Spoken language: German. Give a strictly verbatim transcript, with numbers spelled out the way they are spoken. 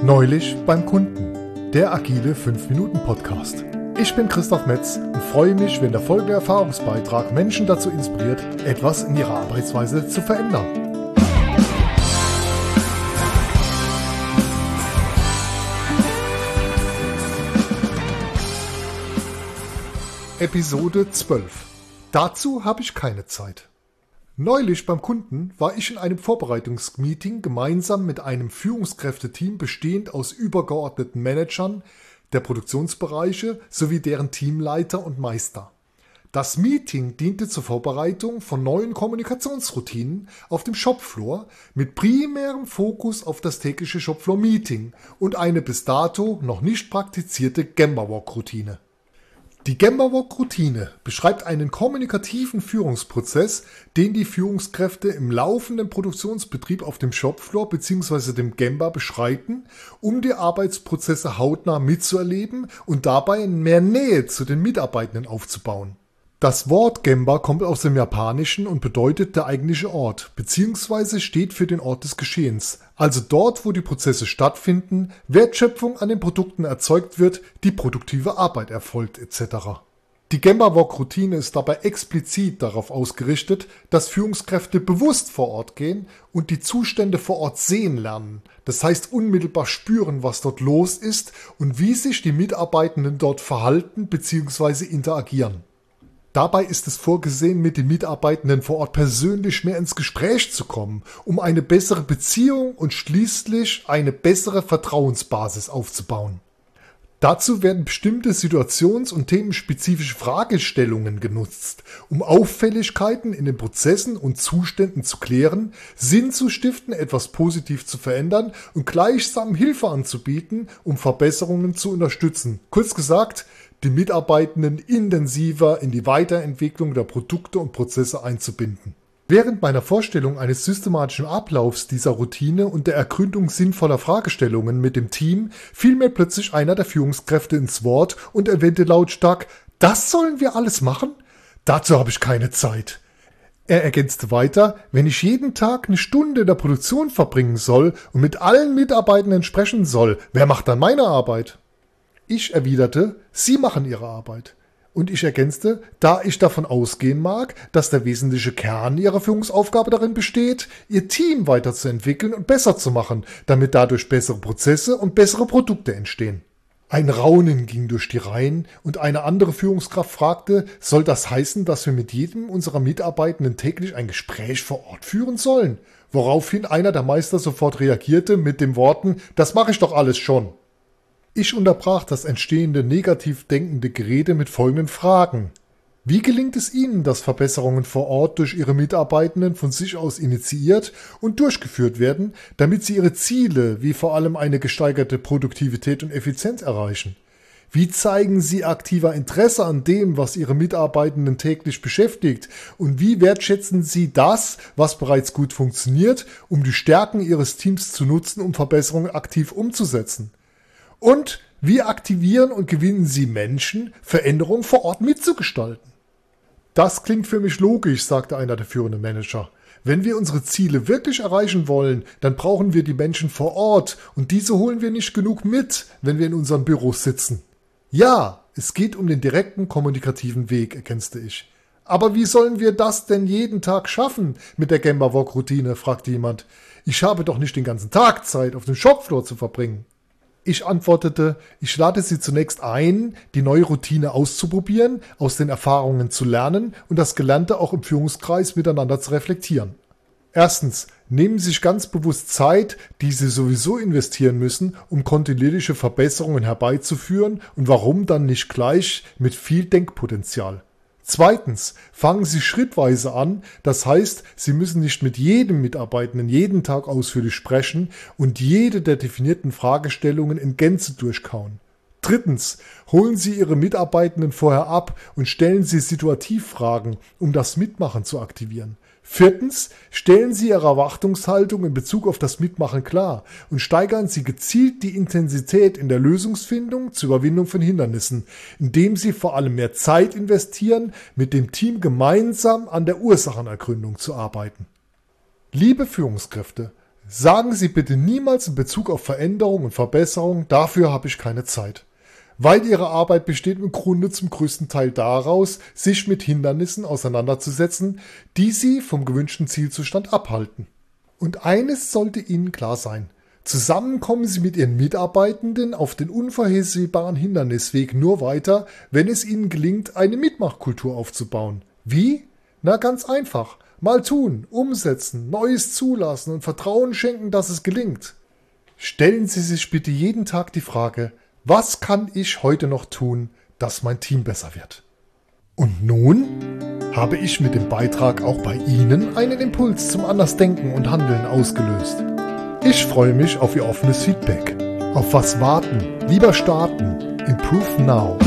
Neulich beim Kunden, der agile fünf Minuten Podcast. Ich bin Christoph Metz und freue mich, wenn der folgende Erfahrungsbeitrag Menschen dazu inspiriert, etwas in ihrer Arbeitsweise zu verändern. Episode zwölf. Dazu habe ich keine Zeit. Neulich beim Kunden war ich in einem Vorbereitungsmeeting gemeinsam mit einem Führungskräfteteam bestehend aus übergeordneten Managern der Produktionsbereiche sowie deren Teamleiter und Meister. Das Meeting diente zur Vorbereitung von neuen Kommunikationsroutinen auf dem Shopfloor mit primärem Fokus auf das tägliche Shopfloor-Meeting und eine bis dato noch nicht praktizierte Gemba-Walk-Routine. Die Gemba-Walk-Routine beschreibt einen kommunikativen Führungsprozess, den die Führungskräfte im laufenden Produktionsbetrieb auf dem Shopfloor bzw. dem Gemba beschreiten, um die Arbeitsprozesse hautnah mitzuerleben und dabei mehr Nähe zu den Mitarbeitenden aufzubauen. Das Wort Gemba kommt aus dem Japanischen und bedeutet der eigentliche Ort bzw. steht für den Ort des Geschehens, also dort, wo die Prozesse stattfinden, Wertschöpfung an den Produkten erzeugt wird, die produktive Arbeit erfolgt et cetera. Die Gemba-Walk-Routine ist dabei explizit darauf ausgerichtet, dass Führungskräfte bewusst vor Ort gehen und die Zustände vor Ort sehen lernen, das heißt unmittelbar spüren, was dort los ist und wie sich die Mitarbeitenden dort verhalten bzw. interagieren. Dabei ist es vorgesehen, mit den Mitarbeitenden vor Ort persönlich mehr ins Gespräch zu kommen, um eine bessere Beziehung und schließlich eine bessere Vertrauensbasis aufzubauen. Dazu werden bestimmte situations- und themenspezifische Fragestellungen genutzt, um Auffälligkeiten in den Prozessen und Zuständen zu klären, Sinn zu stiften, etwas positiv zu verändern und gleichsam Hilfe anzubieten, um Verbesserungen zu unterstützen. Kurz gesagt, die Mitarbeitenden intensiver in die Weiterentwicklung der Produkte und Prozesse einzubinden. Während meiner Vorstellung eines systematischen Ablaufs dieser Routine und der Ergründung sinnvoller Fragestellungen mit dem Team fiel mir plötzlich einer der Führungskräfte ins Wort und erwähnte lautstark: Das sollen wir alles machen? Dazu habe ich keine Zeit. Er ergänzte weiter: Wenn ich jeden Tag eine Stunde in der Produktion verbringen soll und mit allen Mitarbeitenden sprechen soll, wer macht dann meine Arbeit? Ich erwiderte: Sie machen Ihre Arbeit. Und ich ergänzte: Da ich davon ausgehen mag, dass der wesentliche Kern Ihrer Führungsaufgabe darin besteht, Ihr Team weiterzuentwickeln und besser zu machen, damit dadurch bessere Prozesse und bessere Produkte entstehen. Ein Raunen ging durch die Reihen und eine andere Führungskraft fragte: Soll das heißen, dass wir mit jedem unserer Mitarbeitenden täglich ein Gespräch vor Ort führen sollen? Woraufhin einer der Meister sofort reagierte mit den Worten: Das mache ich doch alles schon. Ich unterbrach das entstehende negativ denkende Gerede mit folgenden Fragen. Wie gelingt es Ihnen, dass Verbesserungen vor Ort durch Ihre Mitarbeitenden von sich aus initiiert und durchgeführt werden, damit Sie Ihre Ziele, wie vor allem eine gesteigerte Produktivität und Effizienz erreichen? Wie zeigen Sie aktiver Interesse an dem, was Ihre Mitarbeitenden täglich beschäftigt? Und wie wertschätzen Sie das, was bereits gut funktioniert, um die Stärken Ihres Teams zu nutzen, um Verbesserungen aktiv umzusetzen? Und wie aktivieren und gewinnen Sie Menschen, Veränderungen vor Ort mitzugestalten? Das klingt für mich logisch, sagte einer der führenden Manager. Wenn wir unsere Ziele wirklich erreichen wollen, dann brauchen wir die Menschen vor Ort und diese holen wir nicht genug mit, wenn wir in unseren Büros sitzen. Ja, es geht um den direkten kommunikativen Weg, ergänzte ich. Aber wie sollen wir das denn jeden Tag schaffen mit der Gemba-Walk-Routine, fragte jemand. Ich habe doch nicht den ganzen Tag Zeit, auf dem Shopfloor zu verbringen. Ich antwortete: Ich lade Sie zunächst ein, die neue Routine auszuprobieren, aus den Erfahrungen zu lernen und das Gelernte auch im Führungskreis miteinander zu reflektieren. Erstens, nehmen Sie sich ganz bewusst Zeit, die Sie sowieso investieren müssen, um kontinuierliche Verbesserungen herbeizuführen, und warum dann nicht gleich mit viel Denkpotenzial. Zweitens, fangen Sie schrittweise an, das heißt, Sie müssen nicht mit jedem Mitarbeitenden jeden Tag ausführlich sprechen und jede der definierten Fragestellungen in Gänze durchkauen. Drittens, holen Sie Ihre Mitarbeitenden vorher ab und stellen Sie Situativfragen, um das Mitmachen zu aktivieren. Viertens, stellen Sie Ihre Erwartungshaltung in Bezug auf das Mitmachen klar und steigern Sie gezielt die Intensität in der Lösungsfindung zur Überwindung von Hindernissen, indem Sie vor allem mehr Zeit investieren, mit dem Team gemeinsam an der Ursachenergründung zu arbeiten. Liebe Führungskräfte, Sagen Sie bitte niemals in Bezug auf Veränderung und Verbesserung, dafür habe ich keine Zeit. Weil Ihre Arbeit besteht im Grunde zum größten Teil daraus, sich mit Hindernissen auseinanderzusetzen, die Sie vom gewünschten Zielzustand abhalten. Und eines sollte Ihnen klar sein. Zusammen kommen Sie mit Ihren Mitarbeitenden auf den unvorhersehbaren Hindernisweg nur weiter, wenn es Ihnen gelingt, eine Mitmachkultur aufzubauen. Wie? Na, ganz einfach. Mal tun, umsetzen, Neues zulassen und Vertrauen schenken, dass es gelingt. Stellen Sie sich bitte jeden Tag die Frage, was kann ich heute noch tun, dass mein Team besser wird? Und nun habe ich mit dem Beitrag auch bei Ihnen einen Impuls zum Andersdenken und Handeln ausgelöst. Ich freue mich auf Ihr offenes Feedback. Auf was warten? Lieber starten. Improve now.